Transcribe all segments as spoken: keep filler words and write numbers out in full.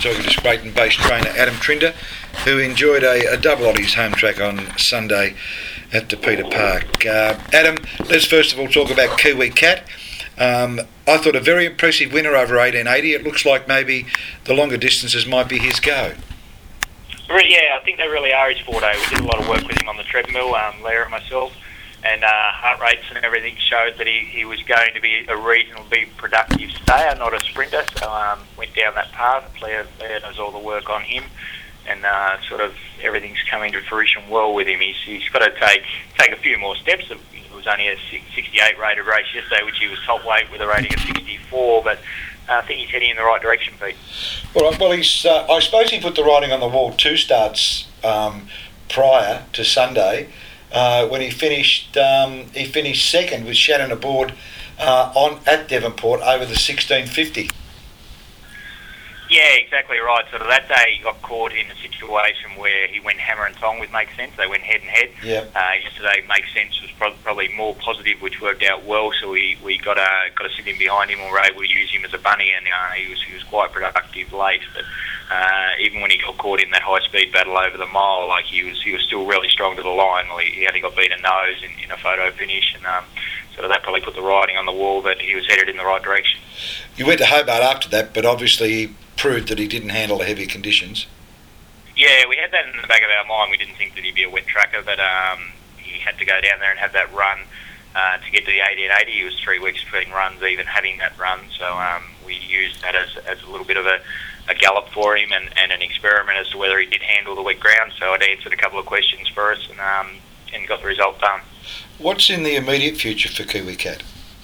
talking to Sprayton-based trainer Adam Trinder, who enjoyed a, a double on his home track on Sunday at De Peter Park. Uh, Adam, let's first of all talk about Kiwi Cat. Um, I thought a very impressive winner over eighteen eighty. It looks like maybe the longer distances might be his go. Yeah, I think they really are his forte. We did a lot of work with him on the treadmill, um, Leah and myself, and uh, heart rates and everything showed that he, he was going to be a reasonably productive stayer, not a sprinter. So um, went down that path. Leah, Leah does all the work on him, and uh, sort of everything's coming to fruition well with him. He's, he's got to take take a few more steps. It was only a sixty-eight rated race yesterday, which he was top weight with a rating of sixty-four, but I think he's heading in the right direction, Pete. All right, well, he's, uh, I suppose he put the writing on the wall two starts um, prior to Sunday uh, when he finished um, he finished second with Shannon aboard uh, on at Devonport over the sixteen fifty. Yeah, exactly right. So that day he got caught in a situation where he went hammer and tong with Make Sense. They went head and head. Yeah. Uh, yesterday Make Sense was pro- probably more positive, which worked out well. So we, we got a got to sit in behind him, and were able to use him as a bunny, and uh, he was he was quite productive late. But uh, even when he got caught in that high speed battle over the mile, like he was he was still really strong to the line. Well, he, he only got beaten nose in, in a photo finish, and um, so that probably put the writing on the wall that he was headed in the right direction. You went to Hobart after that, but obviously proved that he didn't handle the heavy conditions. Yeah, we had that in the back of our mind. We didn't think that he'd be a wet tracker, but um, he had to go down there and have that run uh, to get to the eighteen eighty. He was three weeks between runs, even having that run. So um, we used that as, as a little bit of a, a gallop for him and, and an experiment as to whether he did handle the wet ground. So it answered a couple of questions for us and, um, and got the result done. What's in the immediate future for Kiwi Cat?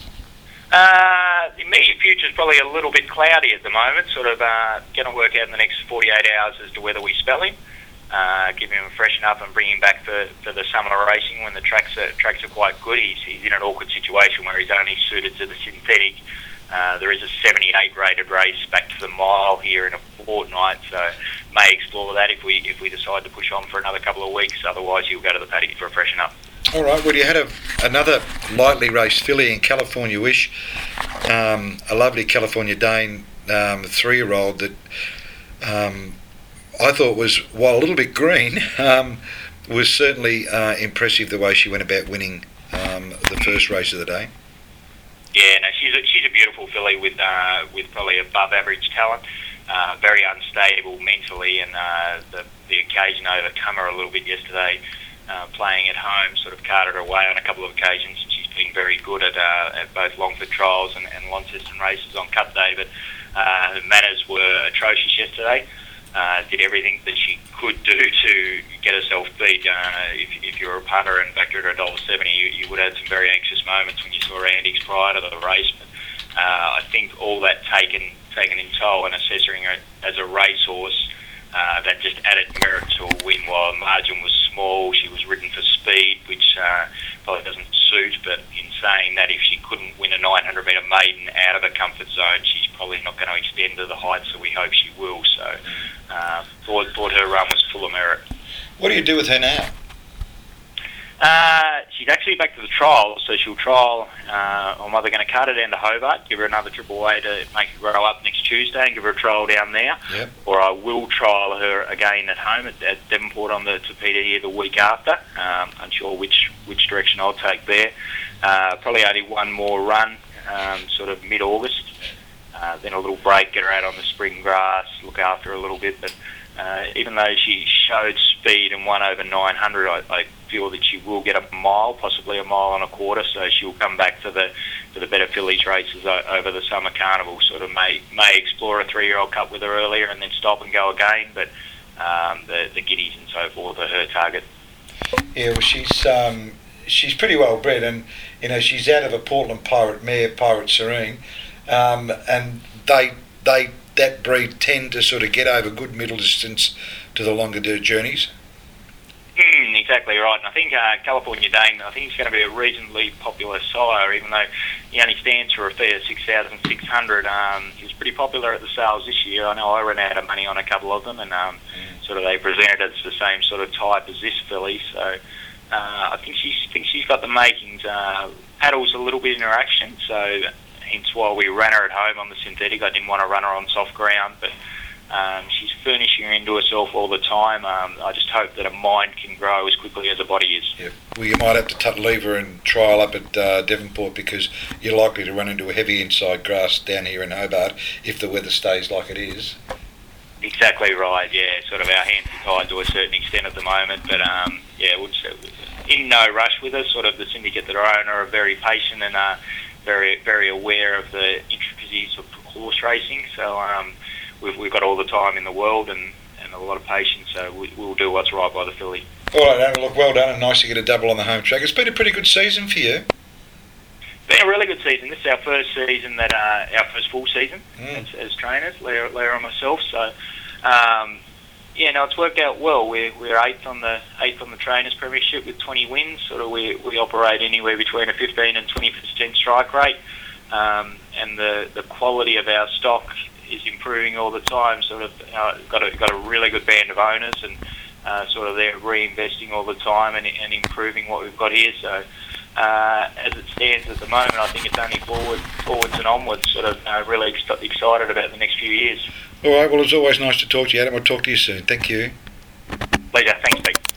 Uh, the immediate future is probably a little bit cloudy at the moment. Sort of uh, going to work out in the next forty-eight hours as to whether we spell him, uh, give him a freshen up, and bring him back for, for the summer racing when the tracks are tracks are quite good. He's, he's in an awkward situation where he's only suited to the synthetic. Uh, there is a seventy-eight rated race back to the mile here in a fortnight, so may explore that if we if we decide to push on for another couple of weeks. Otherwise, he'll go to the paddock for a freshen up. All right, well, you had a, another lightly raced filly in California Wish, um, a lovely California Dane um, three-year-old that um, I thought was, while a little bit green, um, was certainly uh, impressive the way she went about winning um, the first race of the day. Yeah, no, she's a, she's a beautiful filly with uh, with probably above average talent, uh, very unstable mentally, and uh, the the occasion overcome her a little bit yesterday. Uh, playing at home sort of carted her away on a couple of occasions, and she's been very good at, uh, at both Longford trials and, and Launceston races on Cup Day, but uh, her manners were atrocious yesterday. Uh, did everything that she could do to get herself beat. Uh, if, if you were a punter and backed her at one dollar seventy, you, you would have had some very anxious moments when you saw her antics prior to the race. But uh, I think all that taken taken in toll and assessing her as a racehorse, Uh, that just added merit to a win. While the margin was small, she was ridden for speed, which uh, probably doesn't suit, but in saying that, if she couldn't win a nine hundred metre maiden out of her comfort zone, she's probably not going to extend to the heights that we hope she will. So uh, thought, thought her run was full of merit. What do you do with her now? Uh, she's actually back to the trial, so she'll trial. Uh, I'm either going to cut her down to Hobart, give her another triple A to make her grow up next Tuesday, and give her a trial down there. Yep. Or I will trial her again at home at, at Devonport on the Tapeta here the week after. Um, unsure which which direction I'll take there. Uh, probably only one more run, um, sort of mid-August. Uh, then a little break, get her out on the spring grass, look after her a little bit. But uh, even though she showed speed and won over nine hundred, I, I feel that she will get a mile, possibly a mile and a quarter, so she'll come back to the to the better fillies races o- over the summer carnival. Sort of may may explore a three-year-old cup with her earlier and then stop and go again, but um, the the giddies and so forth are her target. Yeah, well, she's um, she's pretty well bred, and you know she's out of a Portland Pirate mare, Pirate Serene, um, and they they that breed tend to sort of get over good middle distance to the longer journeys. Mm, exactly right, and I think uh, California Dane, I think he's going to be a reasonably popular sire, even though he only stands for a fee of six thousand six hundred. Um, he was pretty popular at the sales this year. I know I ran out of money on a couple of them, and um, mm. sort of they presented it as the same sort of type as this filly, so uh, I think she's, think she's got the makings. Uh, paddles a little bit in her action, so hence why we ran her at home on the synthetic. I didn't want to run her on soft ground, but Um, she's furnishing into herself all the time. Um, I just hope that her mind can grow as quickly as her body is. Yeah. Well, you might have to t- leave her and trial up at uh, Devonport, because you're likely to run into a heavy inside grass down here in Hobart if the weather stays like it is. Exactly right, yeah. Sort of our hands are tied to a certain extent at the moment, but um, yeah, we're in no rush with us. Sort of the syndicate that I own are very patient and uh, very very aware of the intricacies of horse racing. So um, we've we've got all the time in the world and, and a lot of patience. So we, we'll do what's right by the filly. All right, Adam, look, well done, and nice to get a double on the home track. It's been a pretty good season for you. Been a really good season. This is our first season that uh, our first full season mm. as, as trainers, Leah, Leah and myself. So, um, yeah, no, it's worked out well. We're we're eighth on the eighth on the trainers premiership with twenty wins. Sort of we we operate anywhere between a fifteen and twenty percent strike rate, um, and the the quality of our stock is improving all the time. Sort of uh, got a got a really good band of owners, and uh, sort of they're reinvesting all the time and, and improving what we've got here. So. Uh, as it stands at the moment, I think it's only forward, forwards and onwards. Sort of uh, really ex- excited about the next few years. All right, well, it's always nice to talk to you, Adam. I'll talk to you soon. Thank you. Pleasure. Thanks, Pete.